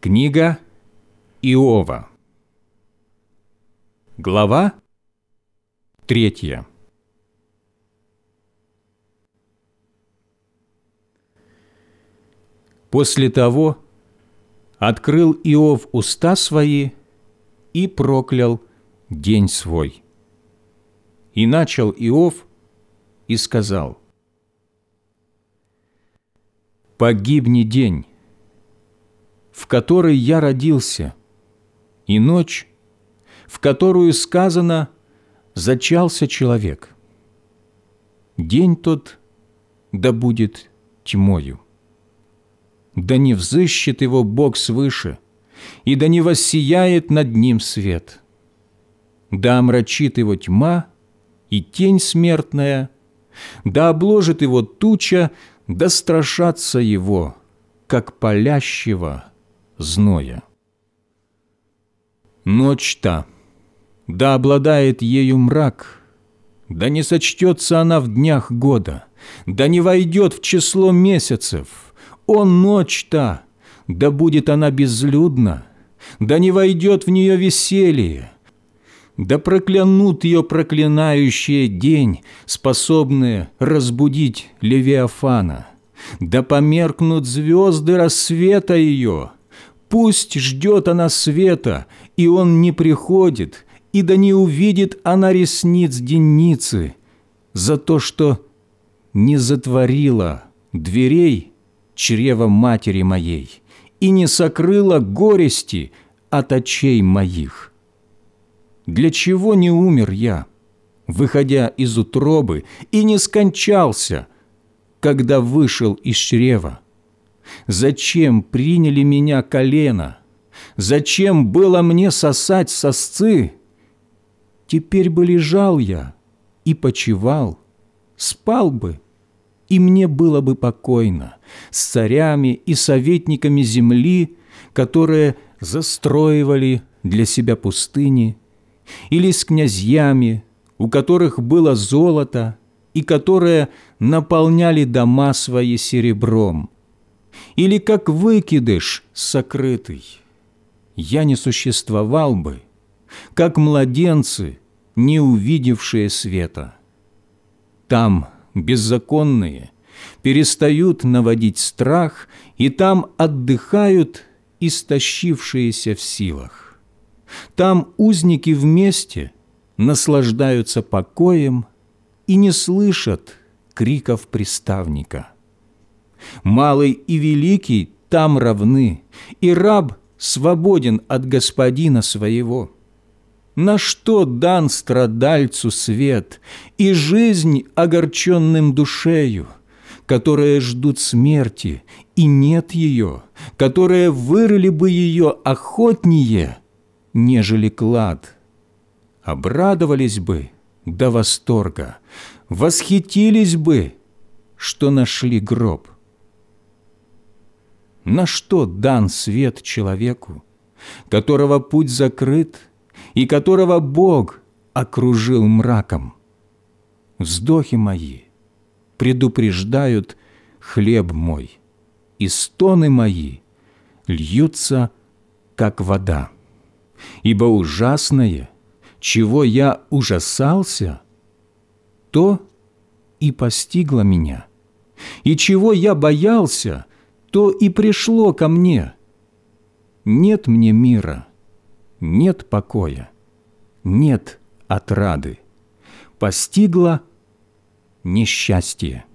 Книга Иова. Глава 3. После того открыл Иов уста свои и проклял день свой. И начал Иов и сказал: «Погибни день, в который я родился, и ночь, в которую сказано: зачался человек. День тот да будет тьмою. Да не взыщет его Бог свыше, и да не воссияет над ним свет. Да омрачит его тьма и тень смертная, да обложит его туча, да страшатся его, как палящего зноя. Ночь-то, да обладает ею мрак, да не сочтется она в днях года, да не войдет в число месяцев. О, ночь-то, да будет она безлюдна, да не войдет в нее веселье, да проклянут ее проклинающие день, способные разбудить Левиафана, да померкнут звезды рассвета ее. Пусть ждет она света, и он не приходит, и да не увидит она ресниц денницы, за то, что не затворила дверей чрева матери моей и не сокрыла горести от очей моих. Для чего не умер я, выходя из утробы, и не скончался, когда вышел из чрева? Зачем приняли меня колено? Зачем было мне сосать сосцы? Теперь бы лежал я и почивал, спал бы, и мне было бы покойно с царями и советниками земли, которые застроивали для себя пустыни, или с князьями, у которых было золото, и которые наполняли дома свои серебром, или как выкидыш сокрытый. Я не существовал бы, как младенцы, не увидевшие света. Там беззаконные перестают наводить страх, и там отдыхают истощившиеся в силах. Там узники вместе наслаждаются покоем и не слышат криков приставника. Малый и великий там равны, и раб свободен от господина своего. На что дан страдальцу свет и жизнь огорченным душею, которые ждут смерти, и нет ее, которые вырыли бы ее охотнее, нежели клад? Обрадовались бы до восторга, восхитились бы, что нашли гроб. На что дан свет человеку, которого путь закрыт и которого Бог окружил мраком? Вздохи мои предупреждают хлеб мой, и стоны мои льются, как вода. Ибо ужасное, чего я ужасался, то и постигло меня, и чего я боялся, то и пришло ко мне. Нет мне мира, нет покоя, нет отрады. Постигло несчастье.